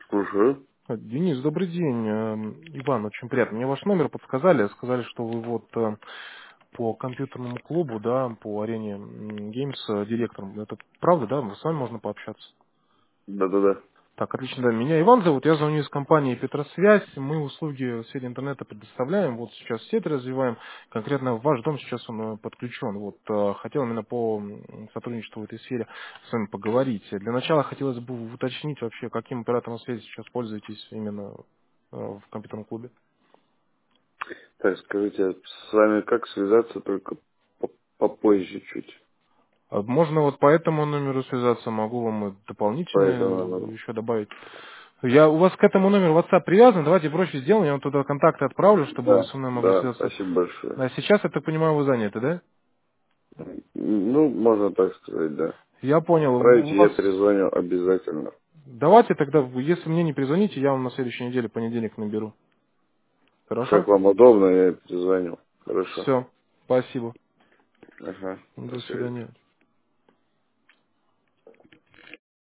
Слушаю. Денис, добрый день. Иван, очень приятно. Мне ваш номер подсказали, сказали, что вы вот по компьютерному клубу, да, по арене Games директором. Это правда, да? С вами можно пообщаться. Да-да-да. Так, отлично, да. Меня Иван зовут, я звоню из компании Петросвязь. Мы услуги в сфере интернета предоставляем. Вот сейчас сеть развиваем. Конкретно ваш дом сейчас он подключен. Вот хотел именно по сотрудничеству в этой сфере с вами поговорить. Для начала хотелось бы уточнить вообще, каким оператором связи сейчас пользуетесь именно в компьютерном клубе. Так, скажите, с вами как связаться, только попозже чуть. Можно вот по этому номеру связаться, могу вам и дополнительно Поэтому, еще добавить. У вас к этому номеру WhatsApp привязан, давайте проще сделаем, я вам туда контакты отправлю, чтобы вы да, со мной могли да, связаться. спасибо большое. А сейчас, я так понимаю, вы заняты, да? Ну, можно так сказать, да. Я понял. У Отправите, я вас... перезвоню обязательно. Давайте тогда, если мне не перезвоните, я вам на следующей неделе, понедельник, наберу. Как Хорошо? вам удобно, я перезвоню. Хорошо. Все. Спасибо. Ага, до До связи. свидания.